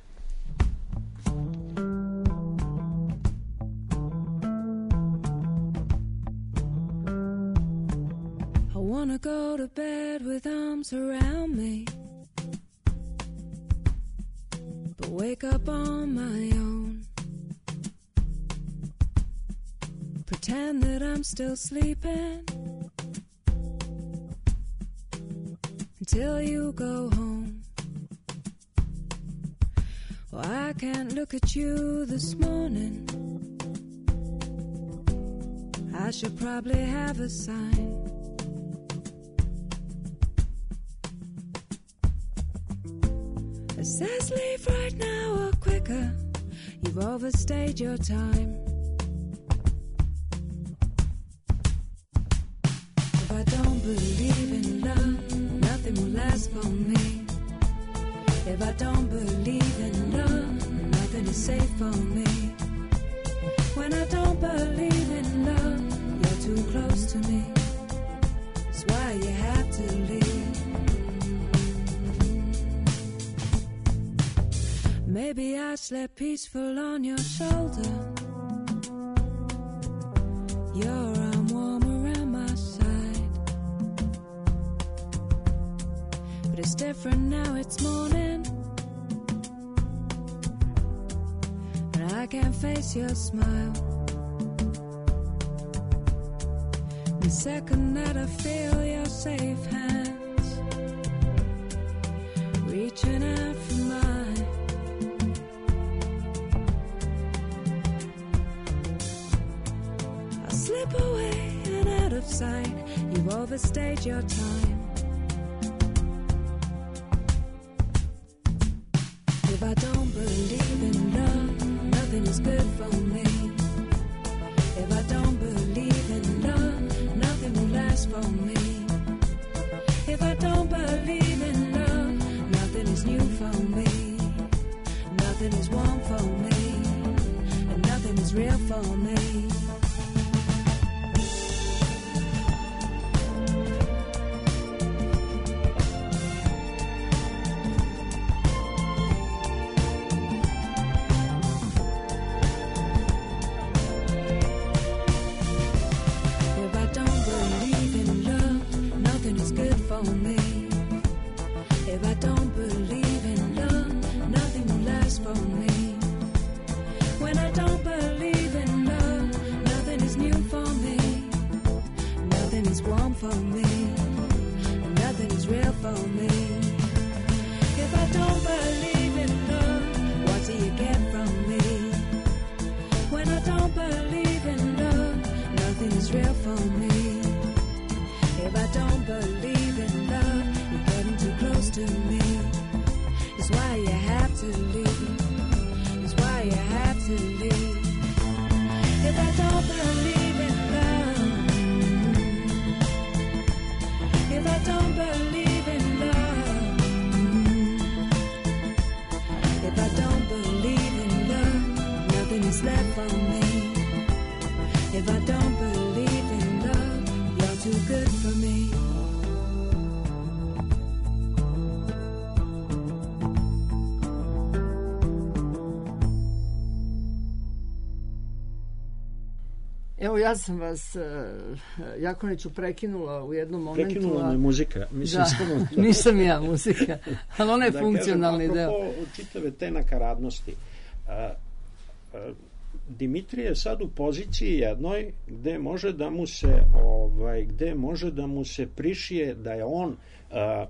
I wanna go to bed with arms around me, but wake up on my own. pretend that I'm still sleeping until you go home. Well, I can't look at you this morning. I should probably have a sign. It says leave right now or quicker. You've overstayed your time. If I don't believe in love, nothing will last for me. If I don't believe in love, nothing is safe for me. When I don't believe in love, you're too close to me. That's why you have to leave. Maybe I slept peaceful on your shoulder. Your arm warm around my side. But it's different now, it's morning. And I can't face your smile. The second that I feel your safe hands reaching out for mine, I'll slip away and out of sight. You've overstayed your time. If I don't believe in love, nothing is good for me. If I don't believe in love, nothing will last for me. If I don't believe in love, nothing is new for me. Nothing is warm for me, and nothing is real for me. Evo, ja sam vas, Jakoniću, prekinula u jednom momentu. Prekinula me muzika. Mislim, da, samo... nisam ja muzika, ali ona je da, funkcionalni kažem, deo. Apropo čitave te nakaradnosti, a, a, Dimitrije je sad u poziciji jednoj gde može da mu se, ovaj, gde može da mu se prišije da je on a,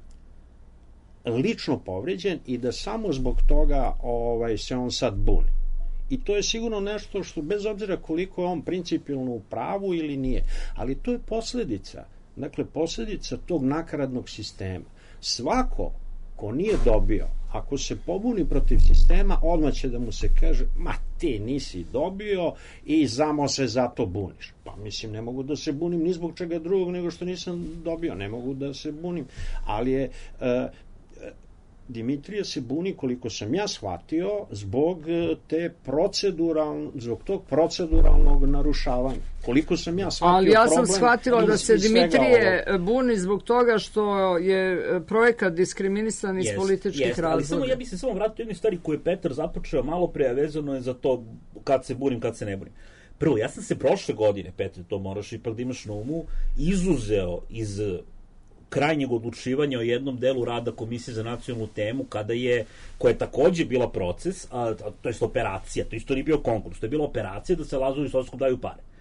lično povređen i da samo zbog toga ovaj, se on sad buni. I to je sigurno nešto što, bez obzira koliko je on principijalno u pravu ili nije, ali to je posledica, dakle posledica tog nakaradnog sistema. Svako ko nije dobio, ako se pobuni protiv sistema, odmah će da mu se kaže, ma ti nisi dobio i samo se zato buniš. Pa mislim, ne mogu da se bunim ni zbog čega drugog nego što nisam dobio, ne mogu da se bunim, ali je... Uh, Dimitrije se buni, koliko sam ja shvatio, zbog te proceduralnog, zbog tog proceduralnog narušavanja. Koliko sam ja shvatio Ali ja sam problem shvatila da se Dimitrije buni zbog toga što je projekat diskriminisan iz yes, političkih yes, razloga. Ali samo, ja bih se samo vratio jednoj stvari koju je Petar započeo malo pre, a vezano je za to kad se bunim, kad se ne bunim. Prvo, ja sam se prošle godine, Petar, to moraš ipak da imaš na umu, izuzeo iz krajnjeg odlučivanja o jednom delu rada Komisije za nacionalnu temu, kada je, koja je takođe bila proces, a, a to je operacija, to isto nije bio konkurs, to je bila operacija da se Lazoru Visočkom daju pare.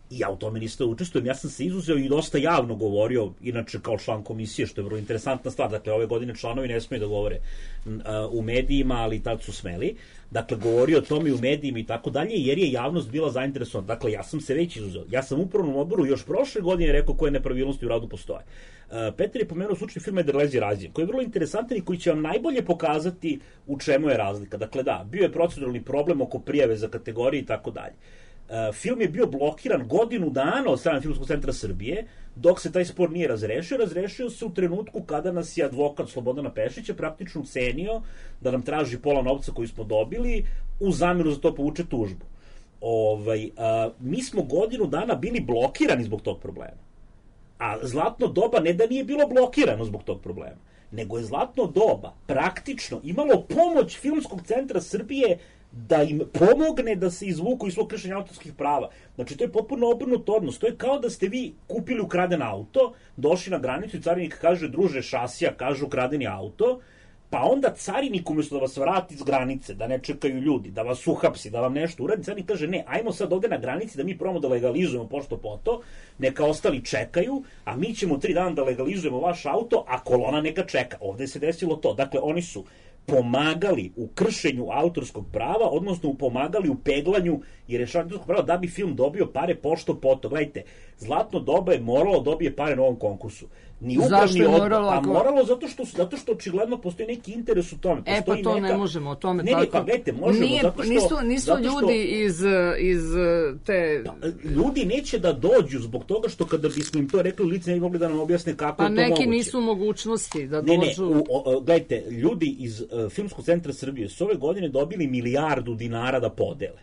I ja u tome isto učestvujem. Ja sam se izuzeo i dosta javno govorio, inače kao član komisije, što je vrlo interesantna stvar. Dakle, ove godine članovi ne smeju da govore u medijima, ali tad su smeli. Dakle, govorio o tome i u medijima i tako dalje, jer je javnost bila zainteresovana. Dakle, ja sam se već izuzeo. Ja sam u upravnom odboru još prošle godine rekao koje nepravilnosti u radu postoje. Petar je pomenuo slučaj filma Ederlezi Razije, koji je vrlo interesantan i koji će vam najbolje pokazati u čemu je razlika. Dakle, da, bio je proceduralni problem oko prijave za kategorije i tako dalje. Film je bio blokiran godinu dana od strane Filmskog centra Srbije, dok se taj spor nije razrešio. Razrešio se u trenutku kada nas je advokat Slobodana Pešića praktično ucenio da nam traži pola novca koji smo dobili u zamjeru za to povuče tužbu. Ovaj, a, mi smo godinu dana bili blokirani zbog tog problema. A Zlatno doba ne da nije bilo blokirano zbog tog problema, nego je Zlatno doba praktično imalo pomoć Filmskog centra Srbije da im pomogne da se izvuku iz svog kršenja autorskih prava. Znači, to je potpuno obrnut odnos. To je kao da ste vi kupili ukraden auto, došli na granicu i carinik kaže, druže, šasija, kaže ukradeni auto, pa onda carinik umjesto da vas vrati iz granice, da ne čekaju ljudi, da vas uhapsi, da vam nešto uradi, carinik kaže, ne, ajmo sad ovde na granici da mi probamo da legalizujemo pošto poto, neka ostali čekaju, a mi ćemo tri dana da legalizujemo vaš auto, a kolona neka čeka. Ovde se desilo to. Dakle, oni su pomagali u kršenju autorskog prava, odnosno pomagali u peglanju i rešavanju autorskog prava da bi film dobio pare pošto poto. Gledajte, Zlatno doba je moralo dobije pare na ovom konkursu. Ni Zašto je moralo? A moralo zato što, zato što očigledno postoji neki interes u tome. E pa to neka... ne možemo o tome ne, tako. Ne, pa gledajte, možemo Nije, zato što... Nisu, nisu zato što, ljudi iz, iz te... Ljudi neće da dođu zbog toga što kada bismo im to rekli u lice ne bi mogli da nam objasne kako pa je to moguće. Pa neki nisu u mogućnosti da ne, dođu... Ne, ne, u, gledajte, ljudi iz uh, Filmskog centra Srbije su ove godine dobili milijardu dinara da podele.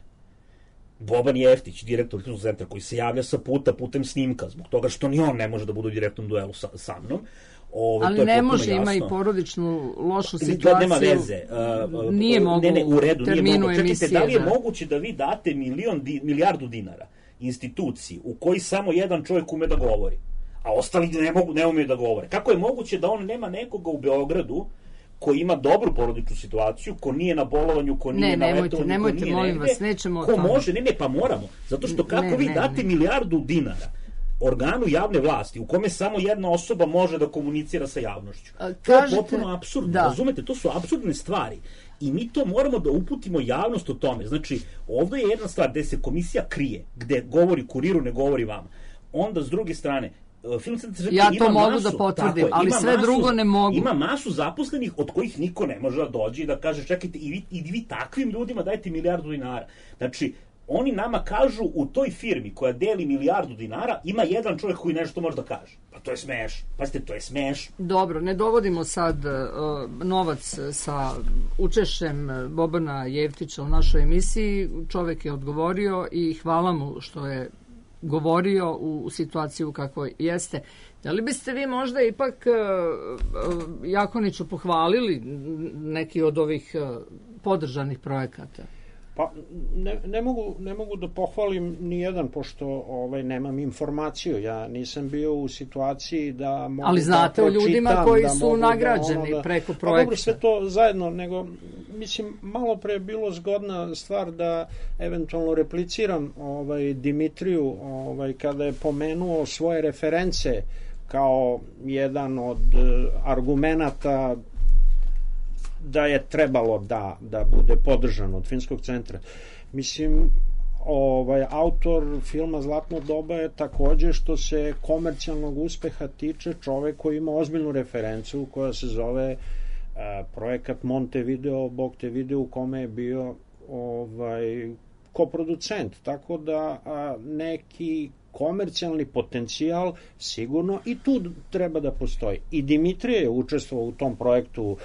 Boban Jeftić, direktor Filmskog centra, koji se javlja sa puta putem snimka, zbog toga što ni on ne može da bude u direktnom duelu sa, sa mnom. Ove, ali ne može, jasno. Ima i porodičnu lošu situaciju. Nema veze. Uh, nije mogu ne, ne, u redu, nije mogu. Čekajte, da li je da. moguće da vi date milion, di, milijardu dinara instituciji u koji samo jedan čovjek ume da govori, a ostali ne, mogu, ne umeju da govore? Kako je moguće da on nema nekoga u Beogradu ko ima dobru porodičnu situaciju, ko nije na bolovanju, ko nije ne, na nemojte, letovanju, nemojte, ko nije molim negde, vas, nećemo o ko tome. može, ne, ne, pa moramo. Zato što kako ne, vi ne, date ne. milijardu dinara organu javne vlasti u kome samo jedna osoba može da komunicira sa javnošću. A, to kažete, je potpuno apsurdno, da. Razumete? To su apsurdne stvari. I mi to moramo da uputimo javnost o tome. Znači, ovdje je jedna stvar gde se komisija krije, gde govori Kuriru, ne govori vama. Onda, s druge strane, Film centar Srbije ja to ima mogu masu, da potvrdim, je, ali sve masu, drugo ne mogu. Ima masu zaposlenih od kojih niko ne može da dođe i da kaže čekajte, i vi, i vi takvim ljudima dajte milijardu dinara. Znači, oni nama kažu u toj firmi koja deli milijardu dinara ima jedan čovjek koji nešto može da kaže. Pa to je smešno. Pazite, to je smešno. Dobro, ne dovodimo sad uh, novac sa učešćem Bobana Jeftića u našoj emisiji. Čovjek je odgovorio i hvala mu što je govorio u, u situaciju kako jeste. Da li biste vi možda ipak uh, Jakoniću pohvalili neki od ovih uh, podržanih projekata? Pa ne, ne, mogu, ne mogu da pohvalim ni jedan, pošto ovaj, nemam informaciju. Ja nisam bio u situaciji da mogu ali znate da o ljudima koji da su nagrađeni da, ono da, preko projekta. Pa dobro, sve to zajedno, nego mislim, malo pre je bilo zgodna stvar da eventualno repliciram ovaj, Dimitriju ovaj, kada je pomenuo svoje reference kao jedan od argumenata da je trebalo da, da bude podržan od Filmskog centra. Mislim, ovaj, autor filma Zlatno doba je takođe što se komercijalnog uspeha tiče čovek koji ima ozbiljnu referencu koja se zove a, projekat Montevideo, Bog te video, u kome je bio ovaj, koproducent. Tako da a, neki komercijalni potencijal sigurno i tu treba da postoji. I Dimitrije je učestvovao u tom projektu uh,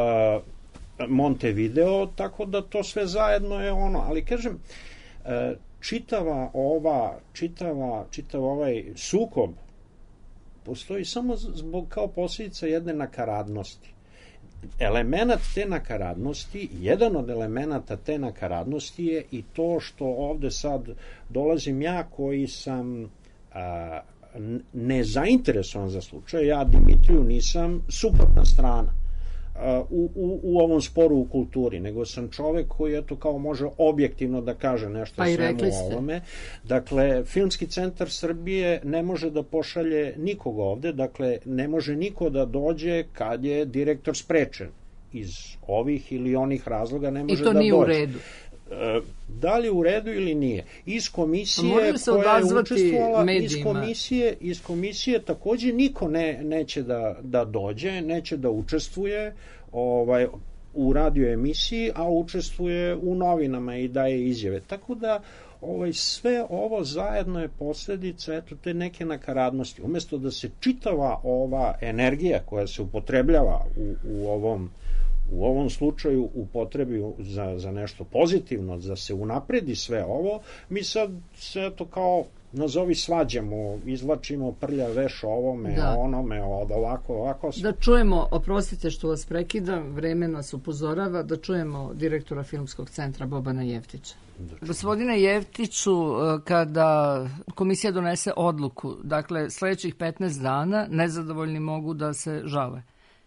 Montevideo, tako da to sve zajedno je ono, ali kažem, uh, čitava ova, čitava, čitav ovaj sukob postoji samo zbog kao posljedica jedne nakaradnosti. Elemenat te nakaradnosti, jedan od elemenata te nakaradnosti je i to što ovde sad dolazim ja koji sam a, nezainteresovan za slučaj, ja Dimitriju nisam suprotna strana. u, u, u ovom sporu u kulturi, nego sam čovek koji eto kao može objektivno da kaže nešto pa o svemu ovome. Dakle, Filmski centar Srbije ne može da pošalje nikog ovde, dakle, ne može niko da dođe kad je direktor sprečen. Iz ovih ili onih razloga ne može da dođe. I to nije u redu. Da li u redu ili nije? Iz komisije koja je učestvovala, iz komisije, iz komisije takođe niko ne, neće da, da dođe, neće da učestvuje ovaj, u radio emisiji, a učestvuje u novinama i daje izjave. Tako da ovaj, sve ovo zajedno je posljedica eto, te neke nakaradnosti. Umesto da se čitava ova energija koja se upotrebljava u, u ovom u ovom slučaju upotrebi za, za nešto pozitivno, da se unapredi sve ovo, mi sad se to kao nazovi svađamo, izvlačimo prlja veš ovome, da. onome, od ovako, ovako. Da čujemo, oprostite što vas prekidam, vreme nas upozorava, da čujemo direktora Filmskog centra Bobana Jeftića. Gospodine Jeftiću, kada komisija donese odluku, dakle sledećih petnaest dana nezadovoljni mogu da se žale?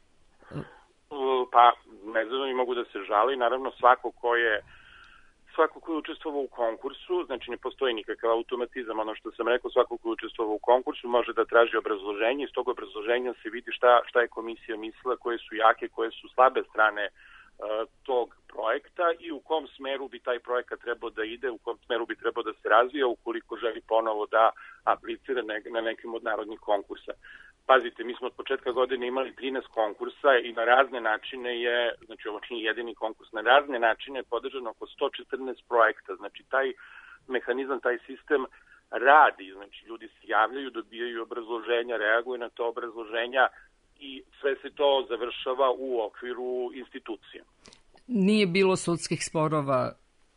Pa, nezadovoljni mogu da se žali, naravno svako ko je svako ko je učestvovao u konkursu, znači ne postoji nikakav automatizam, ono što sam rekao, svako ko je učestvovao u konkursu može da traži obrazloženje, iz tog obrazloženja se vidi šta, šta je komisija mislila, koje su jake, koje su slabe strane uh, tog projekta i u kom smeru bi taj projekat trebao da ide, u kom smeru bi trebao da se razvija ukoliko želi ponovo da aplicira ne, na nekim od narodnih konkursa. Pazite, mi smo od početka godine imali trinaest konkursa i na razne načine je, znači ovo nije jedini konkurs, na razne načine je podržano oko sto četrnaest projekta. Znači taj mehanizam, taj sistem radi, znači ljudi se javljaju, dobijaju obrazloženja, reaguju na to obrazloženja i sve se to završava u okviru institucije. Nije bilo sudskih sporova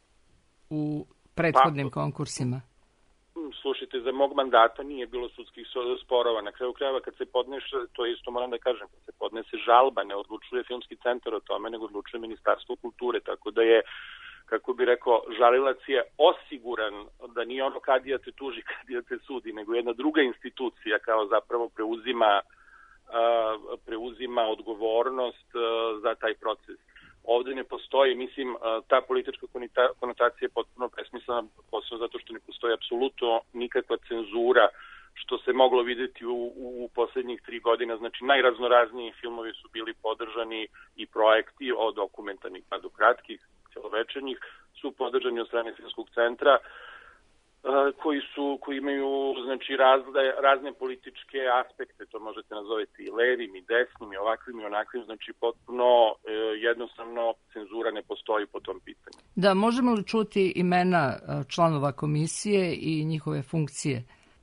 u prethodnim pa, konkursima? Slušajte, za mog mandata nije bilo sudskih sporova. Na kraju krajeva kad se podnese, to isto moram da kažem, kad se podnese žalba, ne odlučuje Filmski centar o tome, nego odlučuje Ministarstvo kulture, tako da je, kako bi rekao, žalilac je osiguran da nije ono kadija te tuži, kadija te sudi, nego jedna druga institucija kao zapravo preuzima, uh, preuzima odgovornost uh, za taj proces. Ovde ne postoji, mislim, ta politička konotacija je potpuno besmislena, posebno zato što ne postoji apsolutno nikakva cenzura, što se moglo videti u, u poslednjih tri godina. Znači, najraznorazniji filmovi su bili podržani i projekti od dokumentarnih pa do kratkih, celovečernjih, su podržani od strane Filmskog centra, koji su koji imaju znači razne, razne političke aspekte, to možete nazoveti i levim i desnim i ovakvim i onakvim, znači potpuno e, jednostavno cenzura ne postoji po tom pitanju. Da, možemo li čuti imena članova komisije i njihove funkcije?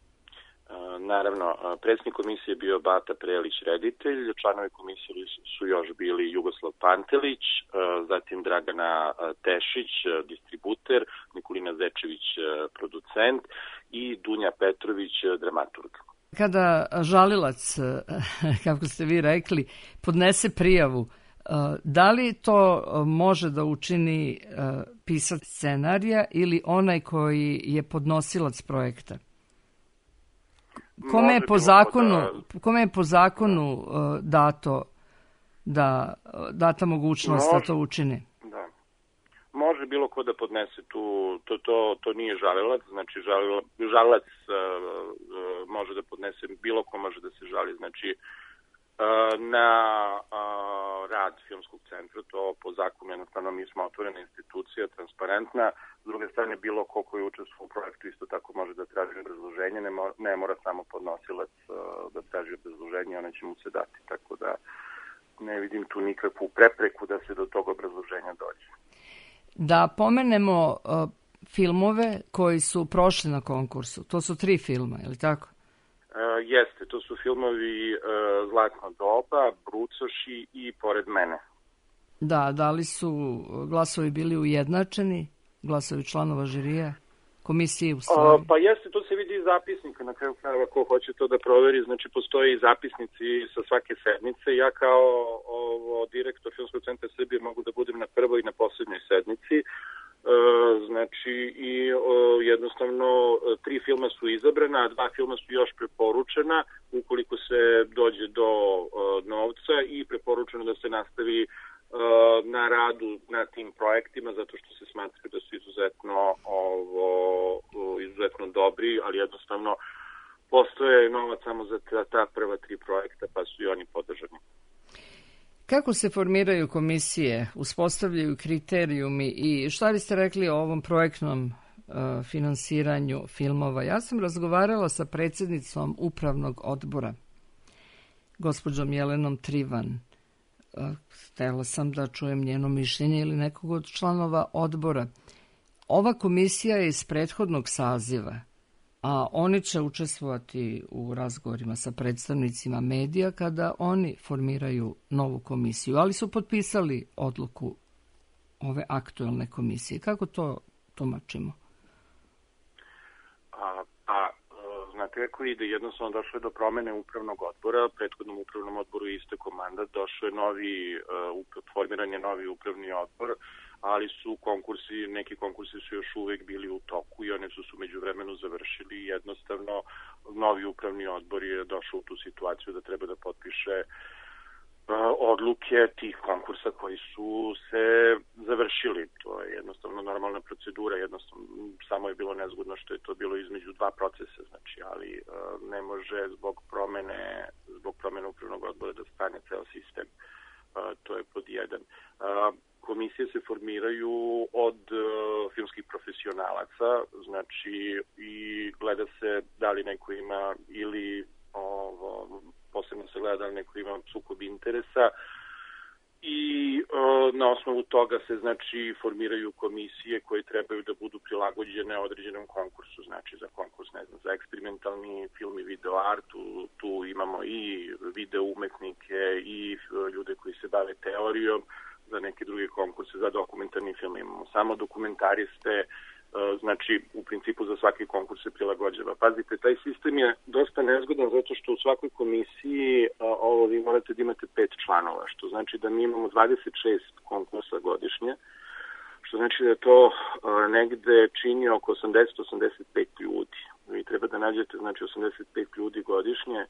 Naravno, predsjednik komisije je bio Bata Prelić, reditelj, članovi komisije su još bili Jugoslav Pantelić, zatim Dragana Tešić, distributer, Nikolina Zečević, producent i Dunja Petrović, dramaturg. Kada žalilac, kako ste vi rekli, podnese prijavu, da li to može da učini pisac scenarija ili onaj koji je podnosilac projekta? Kome je po zakonu, da... kome je po zakonu uh, dato da data mogućnost može, da to učini? Da. Može bilo ko da podnese tu, to, to, to nije žalilac, znači žalilac, žalilac uh, uh, može da podnese, bilo ko može da se žali, znači uh, na uh, rad Filmskog centra, to po zakonu jednostavno mi smo otvorena institucija, transparentna. S druge strane, bilo ko koji učestvuje u projektu isto tako može da traži obrazloženje, ne mora, ne mora samo podnosilac uh, da traži obrazloženje, ona će mu se dati, tako da ne vidim tu nikakvu prepreku da se do tog obrazloženja dođe. Da pomenemo uh, filmove koji su prošli na konkursu, to su tri filma, je li tako? Uh, jeste, to su filmovi uh, Zlatno doba, Brucoši i Pored mene. Da, da li su glasovi bili ujednačeni? Glasovi članova žirija, komisije u stvari? Pa jeste, to se vidi iz zapisnika, na kraju krajeva ko hoće to da proveri, znači postoje i zapisnici sa svake sednice. Ja kao ovo, direktor Filmskog centra Srbije mogu da budem na prvoj i na poslednjoj sednici, e, znači i o, jednostavno tri filma su izabrana, a dva filma su još preporučena ukoliko se dođe do uh, novca i preporučeno da se nastavi uh, na radu na tim projektima zato što se smatra da su izuzetno ovo, izuzetno dobri, ali jednostavno postoje novac samo za ta, ta prva tri projekta pa su i oni podržani. Kako se formiraju komisije, uspostavljaju kriterijumi i šta biste rekli o ovom projektnom uh, finansiranju filmova? Ja sam razgovarala sa predsjednicom upravnog odbora, gospođom Jelenom Trivan. Uh, htjela sam da čujem njeno mišljenje ili nekog od članova odbora. Ova komisija je iz prethodnog saziva, a oni će učestvovati u razgovorima sa predstavnicima medija kada oni formiraju novu komisiju, ali su potpisali odluku ove aktuelne komisije. Kako to tumačimo? A, a znate kako ide, jednostavno došlo je do promene upravnog odbora, prethodnom upravnom odboru je istekao mandat, došlo je novi, uh, formiran je novi upravni odbor, ali su konkursi, neki konkursi su još uvek bili u toku i oni su su međuvremenu završili i jednostavno novi upravni odbor je došao u tu situaciju da treba da potpiše uh, odluke tih konkursa koji su se završili. To je jednostavno normalna procedura, jednostavno samo je bilo nezgodno što je to bilo između dva procesa, znači, ali uh, ne može zbog promene, zbog promene upravnog odbora da stane ceo sistem. Uh, to je pod jedan. Uh, Komisije se formiraju od uh, filmskih profesionalaca, znači i gleda se da li neko ima ili ovo, posebno se gleda da li neko ima sukob interesa i uh, na osnovu toga se znači formiraju komisije koje trebaju da budu prilagođene određenom konkursu, znači za konkurs, ne znam, za eksperimentalni film i video art, tu, tu imamo i video umetnike i uh, ljude koji se bave teorijom, za neke druge konkurse, za dokumentarni film imamo samo dokumentariste, znači u principu za svaki konkurs se prilagođava. Pazite, taj sistem je dosta nezgodan zato što u svakoj komisiji ovo vi morate da imate pet članova, što znači da mi imamo dvadeset šest konkursa godišnje, što znači da to negde čini oko osamdeset do osamdeset pet ljudi. Vi treba da nađete znači osamdeset pet ljudi godišnje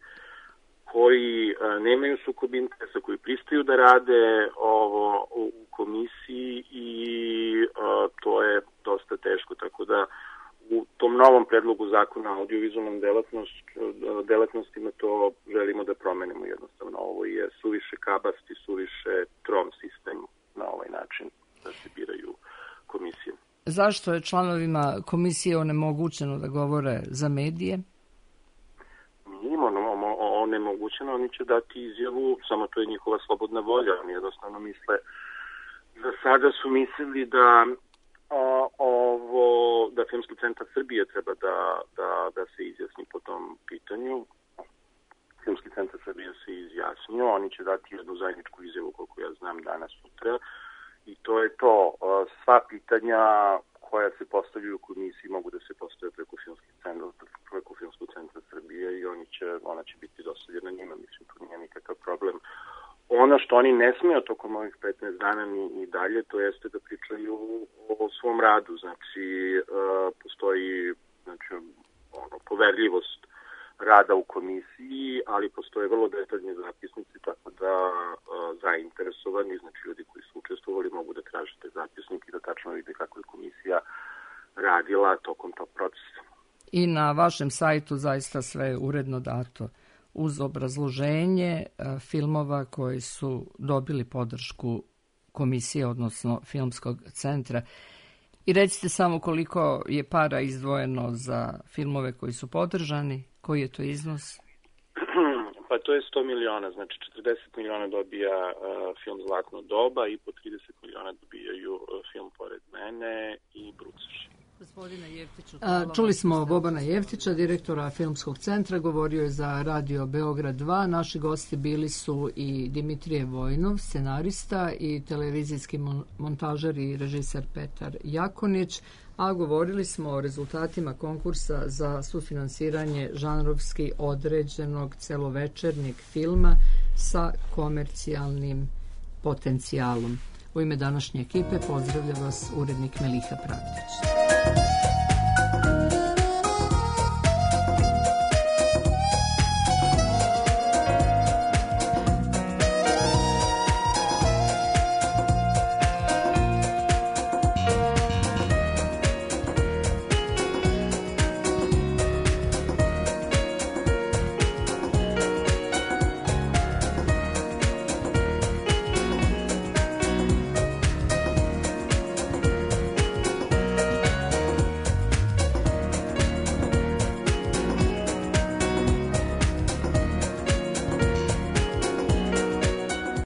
koji a, nemaju sukob interesa, koji pristaju da rade ovo u komisiji i a, to je dosta teško, tako da u tom novom predlogu zakona o audiovizualnom delatnost, delatnostima to želimo da promenimo jednostavno. Ovo je suviše kabast i suviše trom sistem na ovaj način da se biraju komisije. Zašto je članovima komisije onemogućeno da govore za medije? Njima onemogućeno, oni će dati izjavu, samo to je njihova slobodna volja. Oni jednostavno misle, za sada su mislili da o, ovo, da Filmski centar Srbije treba da, da, da se izjasni po tom pitanju. Filmski centar Srbije se izjasnio, oni će dati jednu zajedničku izjavu, koliko ja znam, danas, sutra. I to je to. Sva pitanja koja se postavljaju u komisiji mogu da se postave preko Filmskog centra, preko Filmskog centra Srbije i oni će, ona će biti dostavljena njima, mislim, tu nije nikakav problem. Ono što oni ne smiju tokom ovih petnaest dana ni, ni dalje, to jeste da pričaju o svom radu, znači uh, postoji znači, ono, poverljivost rada u komisiji, ali postoje vrlo detaljni zapisnici, tako da uh, zainteresovani, znači ljudi koji su učestvovali mogu da traže te zapisnike i da tačno vide kako je komisija radila tokom tog procesa. I na vašem sajtu zaista sve je uredno dato uz obrazloženje uh, filmova koji su dobili podršku komisije, odnosno Filmskog centra. I recite samo koliko je para izdvojeno za filmove koji su podržani, koji je to iznos? Pa to je sto miliona, znači četrdeset miliona dobija uh, film Zlatno doba i po trideset miliona dobijaju uh, film Pored mene i Brucaši. Čuli smo Bobana Jeftića, direktora Filmskog centra, govorio je za Radio Beograd dva. Naši gosti bili su i Dimitrije Vojnov, scenarista, i televizijski montažer i režiser Petar Jakonić, a govorili smo o rezultatima konkursa za sufinansiranje žanrovski određenog celovečernjeg filma sa komercijalnim potencijalom. U ime današnje ekipe pozdravlja vas urednik Meliha Pravdić.